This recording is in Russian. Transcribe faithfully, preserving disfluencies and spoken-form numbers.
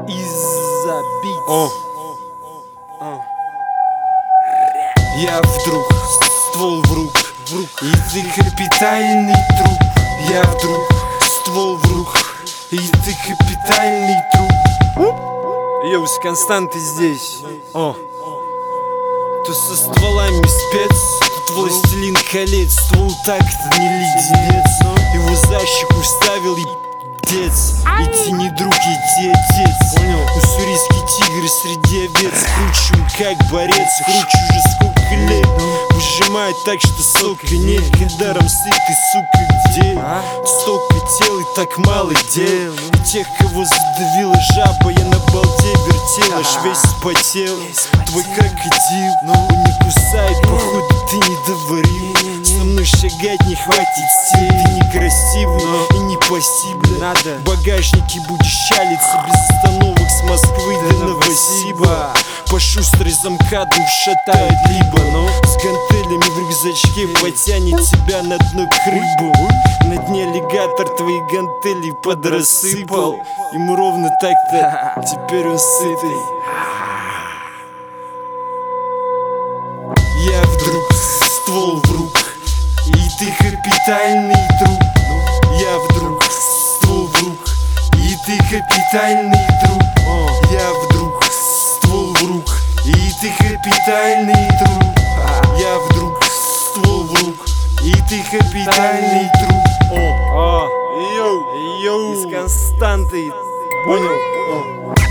Из-за бит. О. О. Я вдруг ствол в рук, в рук, и ты капитальный труп. Я вдруг ствол в рук, и ты капитальный труп. Йоу, с Константой здесь. О. То со стволами спец, тут властелин колец. Ствол так-то не леденец, его за щеку вставил и дец. Идти не друг, иди отец. Уссурийский тигр среди овец. Кручу как борец, кручу уже сколько лет. Выжимает так, что сока нет. Даром сытый, сука, где? Столько тел и так мало дел. Тех, кого задавила жаба, я на балде вертел, аж весь спотел. Твой крокодил, он не кусает, походу ты не доварил. Со мной шагать не хватит сил. Ты некрасивый и не посибли. В багажнике будешь чалиться без остановок с Москвы до Новосиба. По шустрой замкаду шатает либо, но с гантелями в рюкзачке потянет тебя на дно к рыбу. На дне аллигатор твои гантели подрассыпал. Ему ровно так-то, теперь он сытый. Я вдруг ствол в рук, и ты капитальный труп. Я вдруг ствол в рук, и ты капитальный труп. Я вдруг ствол в рук, и ты капитальный труп. Я вдруг ствол в рук, и ты капитальный труп. О, о, йоу, йоу, с Константой. Понял? О.